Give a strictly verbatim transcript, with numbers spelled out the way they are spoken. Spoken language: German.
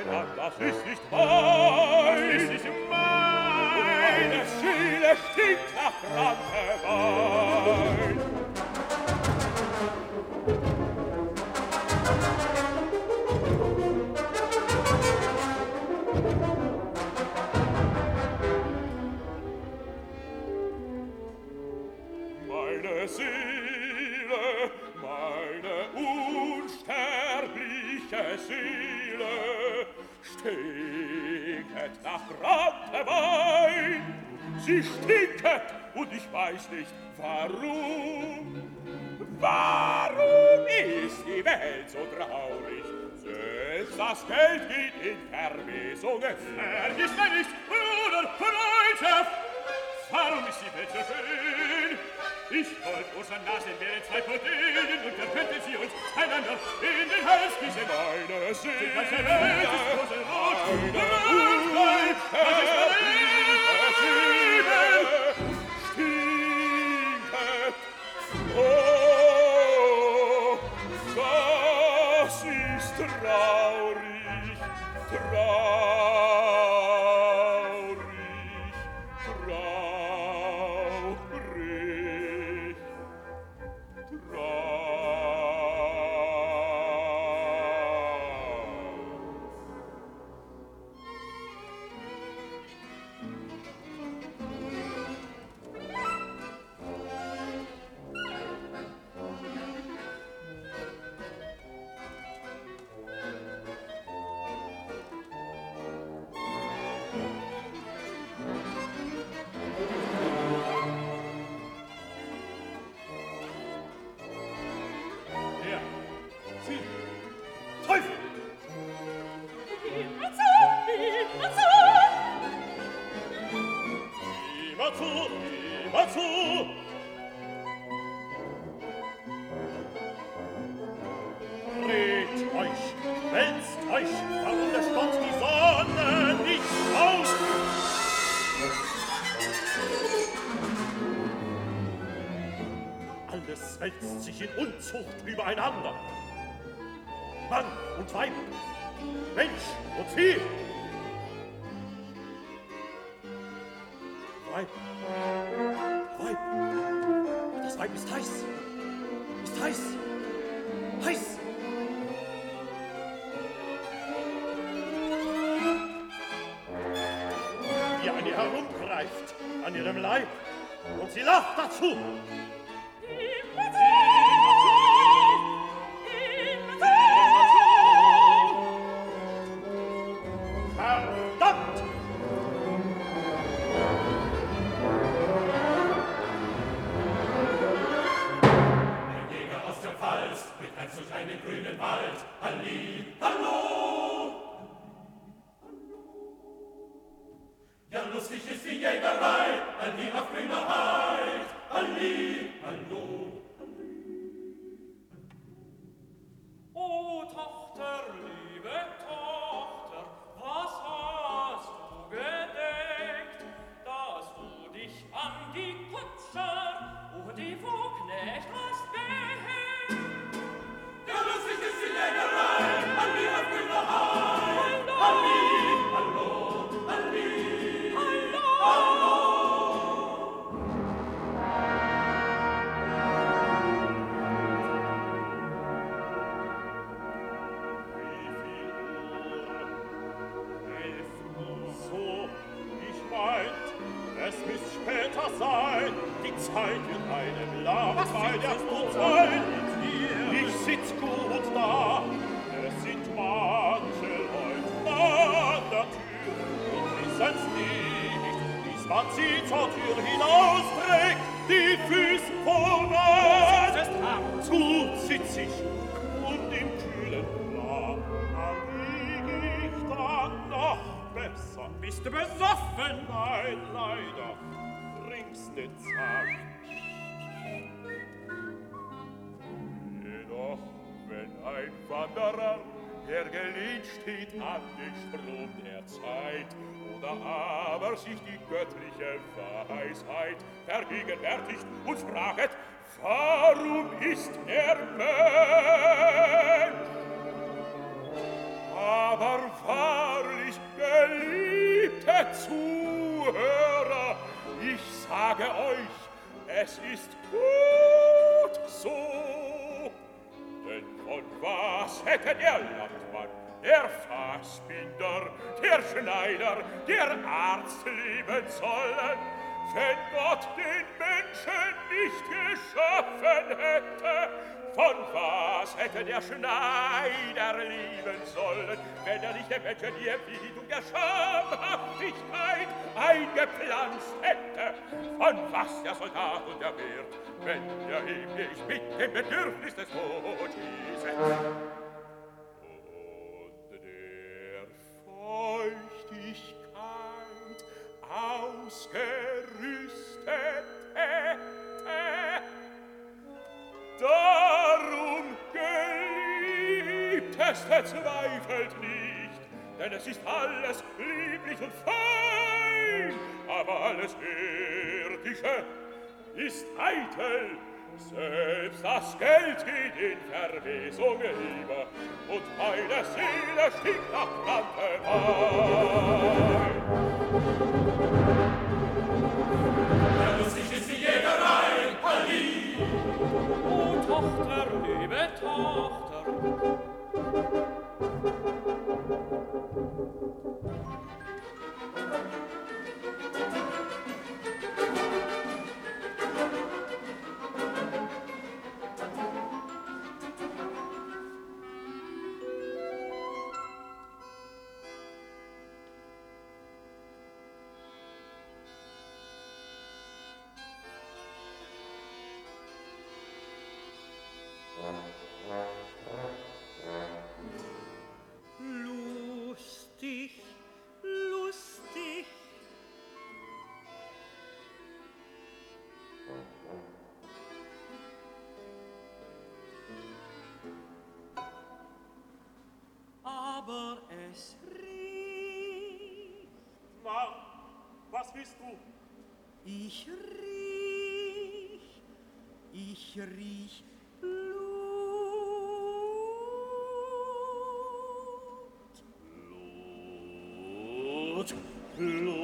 an, das ist nicht mein. Das ist nicht mein. Meine Seele stinkt nach Brandwein. Meine Seele, meine unsterbliche Seele stinket nach Brandwein. Sie stinket und ich weiß nicht warum. Warum ist die Welt so traurig? Selbst das Geld geht in Verwesungen. Vergiss mir nicht, Bruder, Freundschaft. Warum ist die Welt so schön? Ich wollt unsere Nasen wären zwei Portellen und wir könnten sie uns einander in den Hals gießen. Meine Seele, die ganze Welt ist rosenrot. Meine unsterbliche Seele stinket. Oh, das ist traurig, traurig, traurig, traurig. Alles wälzt sich in Unzucht übereinander. Mann und Weib, Mensch und Vieh. Weib, Weib, das Weib ist heiß, ist heiß, heiß. Wie eine herumgreift an ihrem Leib und sie lacht dazu. Durch einen grünen Wald, Halli, hallo! Ja, lustig ist die Jägerei, Halli auf grüner Heid, Halli, hallo! O Tochter, liebe Tochter, was hast du gedeckt, dass du dich an die Kutscher und die Vogtknecht hast gehängt? Ja, lustig ist die Jägerei, Halli auf grüner Heid, Halli, hallo, Halli, hallo, hallo. Wie viel Uhr? Elf Uhr. So, ich meint, es müsst später sein, die Zeit wird einem lang. Was willst du sein? Ich sitz gut da, es sind manche Leute an der Tür und wissen's nicht, bis man sie zur Tür hinausträgt, die Füße voran. Gut sitz ich und im kühlen Blau, da lieg ich dann noch besser. Bist du besoffen? Nein, leider, bring's nicht Zeit. Jedoch, wenn ein Wanderer, der gelehnt steht an den Strom der Zeit, oder aber sich die göttliche Weisheit vergegenwärtigt und fraget, warum ist er Mensch? Aber wahrlich, geliebte Zuhörer, ich sage euch, es ist gut so. Denn von was hätte der Landmann, der Fassbinder, der Schneider, der Arzt leben sollen, wenn Gott den Menschen nicht geschaffen hätte? Von was hätte der Schneider leben sollen, wenn er nicht dem Menschen die Erfindung der Schamhaftigkeit eingepflanzt hätte? Von was der Soldat und der Wirt, wenn er ihm nicht mit dem Bedürfnis des Todes und der Feuchtigkeit ausgerüstet hätte? Darum, Geliebteste, zweifelt nicht, denn es ist alles lieblich und fein, aber alles Irdische ist eitel. Selbst das Geld geht in Verwesung über, und meine Seele stinkt nach Brandwein. Der lustig ist die Jägerei, Halli! O Tochter, liebe Tochter! Lustig, lustig. Aber es riecht. Na, was bist du? Ich riech, ich riech Blut. Blut, Blut.